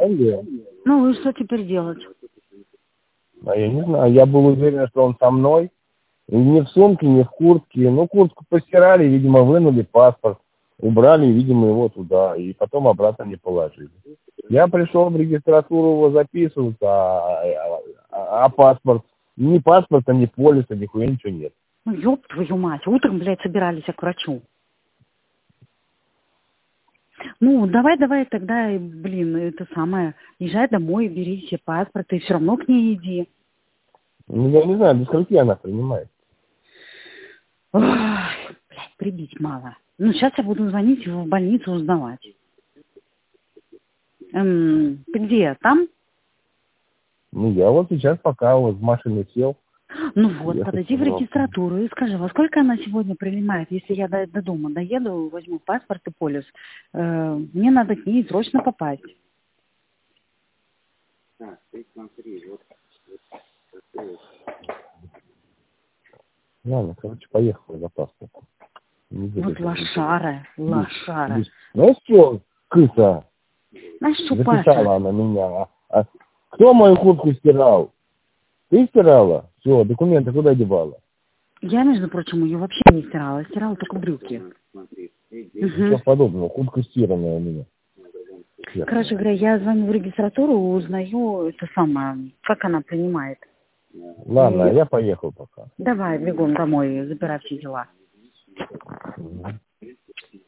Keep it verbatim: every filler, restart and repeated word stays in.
Алло. Ну и что теперь делать? А я не знаю, я был уверен, что он со мной. И ни в сумке, ни в куртке. Ну, куртку постирали, видимо, вынули паспорт. Убрали, видимо, его туда. И потом обратно не положили. Я пришел в регистратуру его записываться, а, а, а паспорт? Ни паспорта, ни полиса, нихуя ничего нет. Ну, ёб твою мать, утром, блядь, собирались к врачу. Ну, давай, давай тогда, блин, это самое, езжай домой, бери себе паспорт, и все равно к ней иди. Ну, я не знаю, до скольки она принимает. Ой, блядь, прибить мало. Ну, сейчас я буду звонить в больницу узнавать. Эм, ты где, там? Ну, я вот сейчас пока вот в машину сел. Ну вот, Ехать подойди в собрался. регистратуру и скажи, во сколько она сегодня принимает, если я до, до дома доеду, возьму паспорт и полис. Э, мне надо к ней срочно попасть. Ладно, короче, поехал за паспортом. Не буду Вот это лошара, делать. лошара. Ну что, крыса, Знаешь что, Паша? записала она меня. А, а кто мою куртку стирал? Ты стирала? Все, документы куда девала? Я, между прочим, ее вообще не стирала, стирала только брюки. Ничего Угу. подобного, куртка стиранная у меня. Короче говоря, я звоню в регистратуру, узнаю это самое, как она принимает. Ладно, И я поехал пока. давай бегом домой, забирай все дела. Мгм.